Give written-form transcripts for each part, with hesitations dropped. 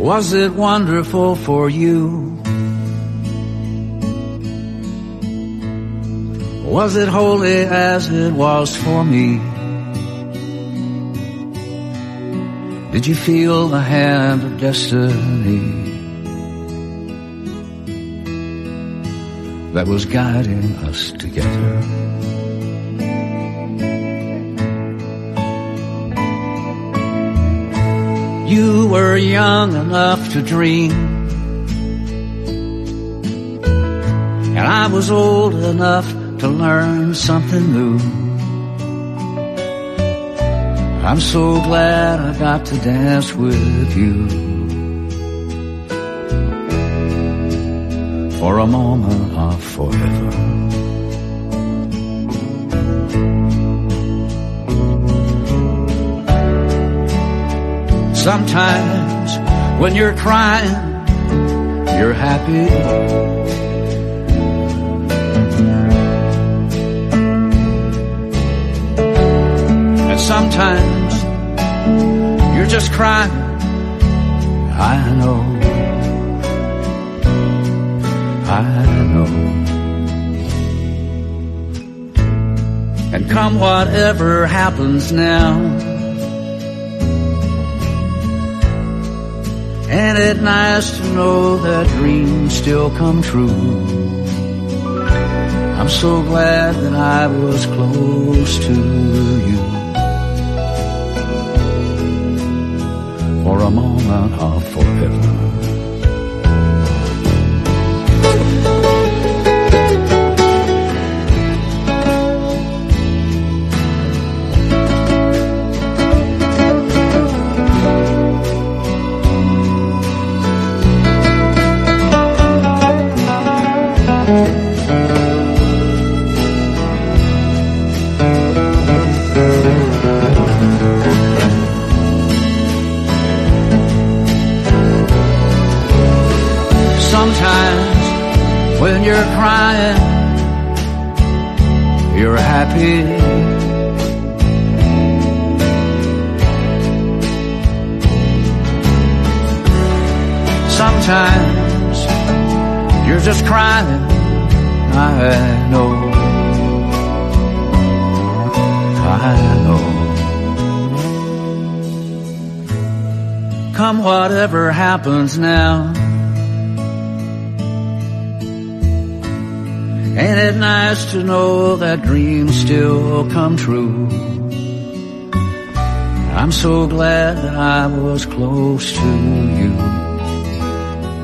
Was it wonderful for you? Was it holy as it was for me? Did you feel the hand of destiny that was guiding us together? You were young enough to dream, and I was old enough to learn something new. I'm so glad I got to dance with you for a moment of forever. Sometimes when you're crying, you're happy. And sometimes you're just crying. I know. And come whatever happens now, ain't it nice to know that dreams still come true? I'm so glad that I was close to you for a moment of forever. Sometimes when you're crying, you're happy. Sometimes you're just crying. I know. Come whatever happens now, ain't it nice to know that dreams still come true? I'm so glad that I was close to you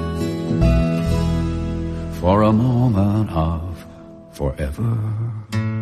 for a moment of forever.